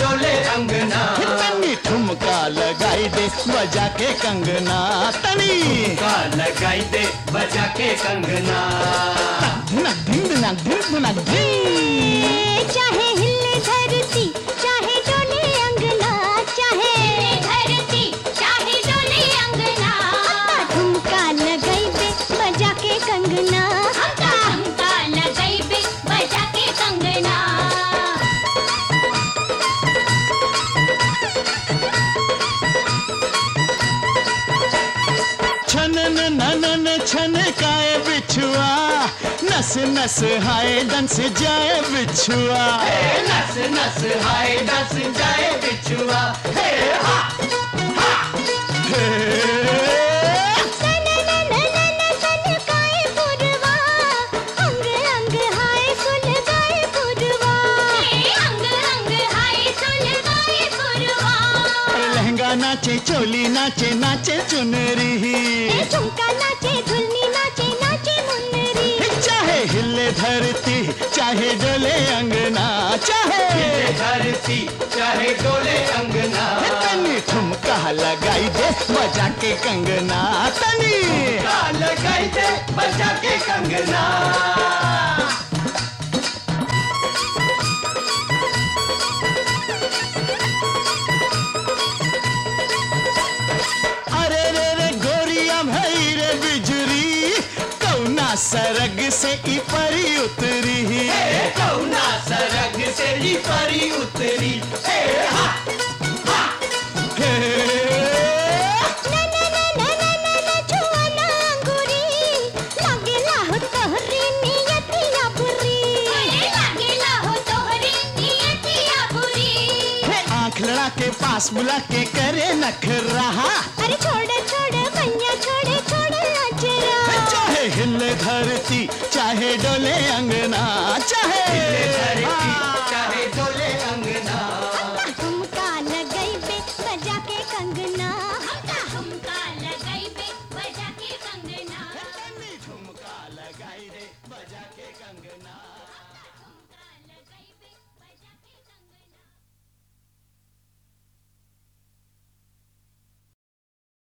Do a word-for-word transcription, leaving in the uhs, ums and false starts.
डोले अंगना। तनी ठुमका लगाई दे बजा के कंगना, तनी ठुमका लगाई दे बजा के कंगना। धनक धिन धनक धिन धनक धिन। चाहे हिले धरती चाहे डोले अंगना, चाहे हिले धरती चाहे डोले अंगना। ठुमका लगाई दे बजा के कंगना, ठुमका लगाई दे बजा के कंगना। छनन ननन छनकाए बिछुआ, नस नस हाय डंस जाए बिछुआ। नस नस हाय नस जाए बिछुआ। हे हा हा हे सनकाए पुरवा, अंग अंग हाय सुलगाए पुरवा। अंग अंग हाय सुलगाए पुरवा। लहंगा नाचे चोली नाचे नाचे चुनरी, झुमका नाचे झुलनी नाचे नाचे मुन्नरी। चाहे हिले धरती चाहे डोले अंगना, चाहे धरती चाहे डोले अंगना। तनी ठुमका लगाई दे बजा के कंगना, तनी ठुमका लगाई दे बजा के कंगना। अरे रे रे गोरिया भई रे बिजुरी, कौना सरग से ई परी उतरी। हे कौना सरग से ही परी उतरी। हे हा हा हे ना ना ना ना ना ना ना छुआ ना अंगूरी, लागेला हो तोहरी नियतिया बुरी। लागेला हो तोहरी नियतिया बुरी। हे आँख लड़ा के पास बुला के करे नखरा, अरे छोड़ छोड़ भैया छोड़े छोड़ अजरा। चाहे हिले धरती चाहे डोले अंगना, चाहे धरती चाहे डोले अंगना। ठुमका लगाई बे बजा के कंगना, ठुमका लगाई बे बजा के कंगना। ठुमका लगाई दे बजा के कंगना।